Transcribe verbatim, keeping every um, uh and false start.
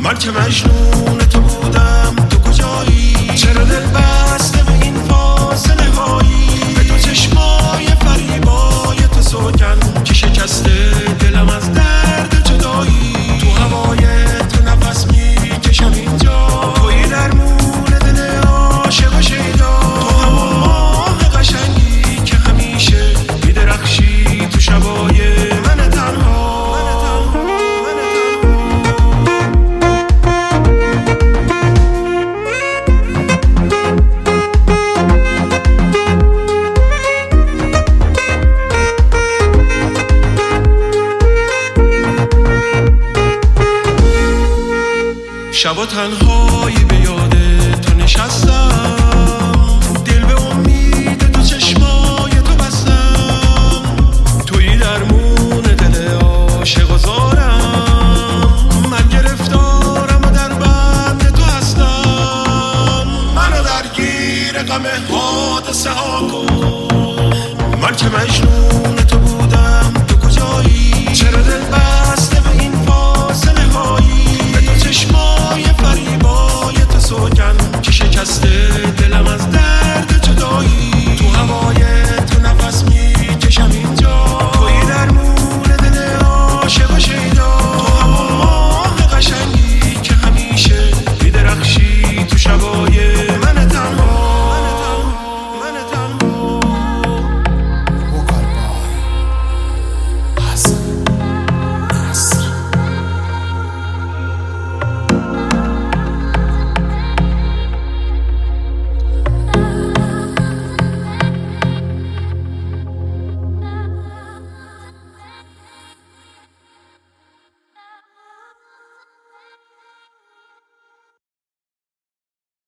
من که مجنون تو بودم تو کجایی؟ چرا دل بسته به این فاصله هایی؟ به تو چشمای فریبای تو سوگن که شکسته دلم از درد جدایی. تو هوای تو نفس میکشم اینجا، توی درمون دل عاشق و شیدا. تو همون ماه قشنگی که همیشه میدرخشی تو شبای من تنها. شبا تنهایی به یاد تو نشستم،